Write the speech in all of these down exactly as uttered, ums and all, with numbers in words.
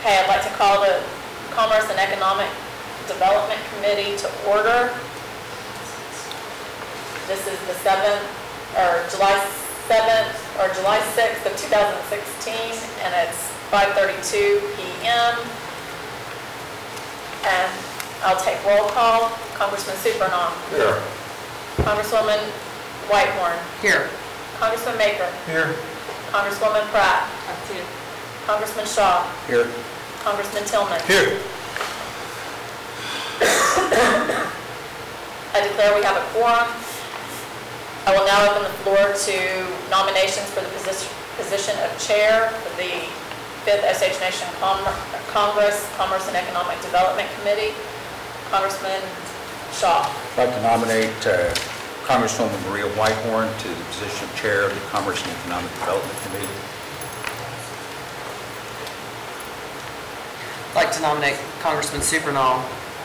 Okay, I'd like to call the Commerce and Economic Development Committee to order. This is the seventh, or July seventh, or July sixth of two thousand sixteen, and it's five thirty-two p m And I'll take roll call. Congressman Supernaw. Here. Congresswoman Whitehorn. Here. Congressman Maker. Here. Congresswoman Pratt. Here. Congressman Shaw. Here. Congressman Tillman. Here. I declare we have a quorum. I will now open the floor to nominations for the position, position of chair for the fifth S H Nation Com Congress, Commerce and Economic Development Committee. Congressman Shaw. I'd like to nominate uh, Congresswoman Maria Whitehorn to the position of chair of the Commerce and Economic Development Committee. I'd like to nominate Congressman Supernaw.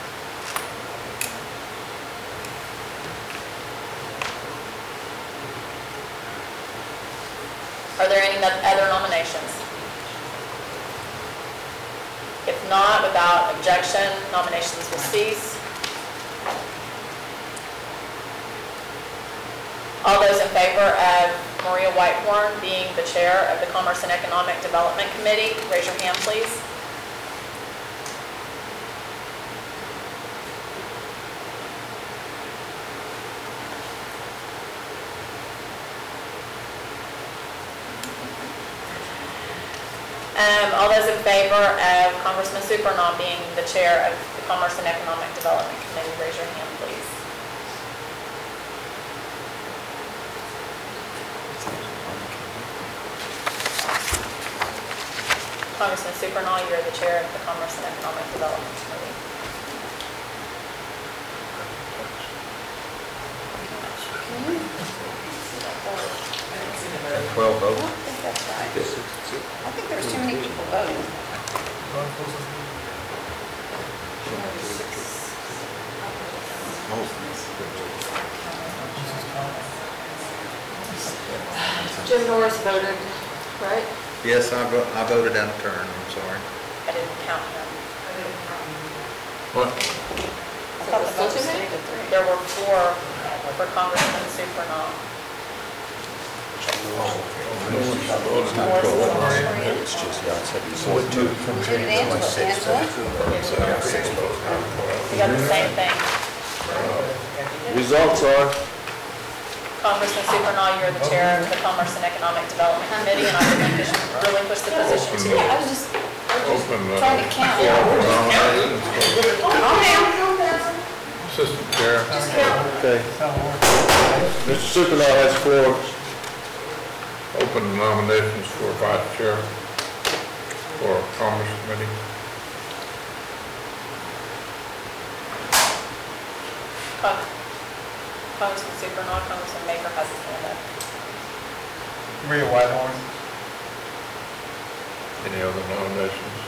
Are there any other nominations? If not, without objection, nominations will cease. All those in favor of Maria Whitehorn being the chair of the Commerce and Economic Development Committee, raise your hand, please. Um, all those in favor of Congressman Supernaw being the chair of the Commerce and Economic Development Committee, raise your hand, please. Congressman Supernaw, you're the chair of the Commerce and Economic Development Committee. twelve votes. I don't think that's right. I think there's too many people voting. Jim Norris voted, right? Yes, I vo- I voted out of turn, I'm sorry. I didn't count him. What? I thought the votes stayed at three. There were four for Congressman Supernaw. It's just, yeah, it's seventy-four, two. Who did Angela? Angela? We got the same thing. Results are? Congressman Supernaw, you're the chair of the Commerce and Economic Development Committee, and I relinquish, relinquish the position to you. I was just Open, uh, trying to count. open nominations for Oh, ma'am. assistant chair. Okay. Mister Supernaw has floor. Open nominations for vice chair for Commerce Committee. Con- Congressman Supernaw, Congressman Maker has his hand up. Maria Whitehorn. Any other nominations?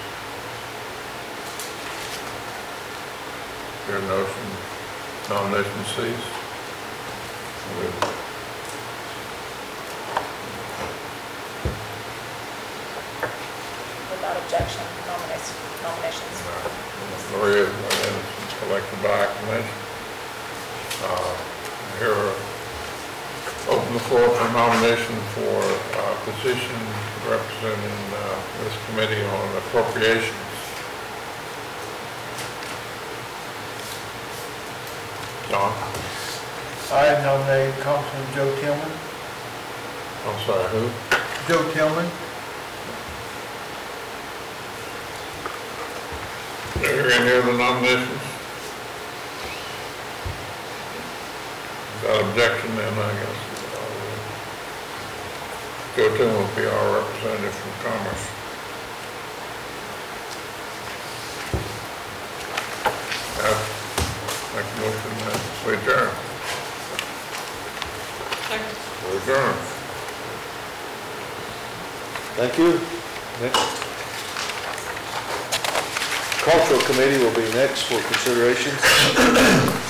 Your notion, nomination cease. Without objection, nominations. nominations. Maria, and collected by acclamation. Uh, Here, open the floor for nomination for uh, position representing uh, this committee on appropriations. John? I nominate Congressman Joe Tillman. I'm sorry, who? Joe Tillman. Are there any other nominations? Without objection, then I guess uh, Joe Tillman will be our representative from Commerce. Uh, Make a motion that we adjourn. We adjourn. Thank you. Next. Cultural Committee will be next for consideration.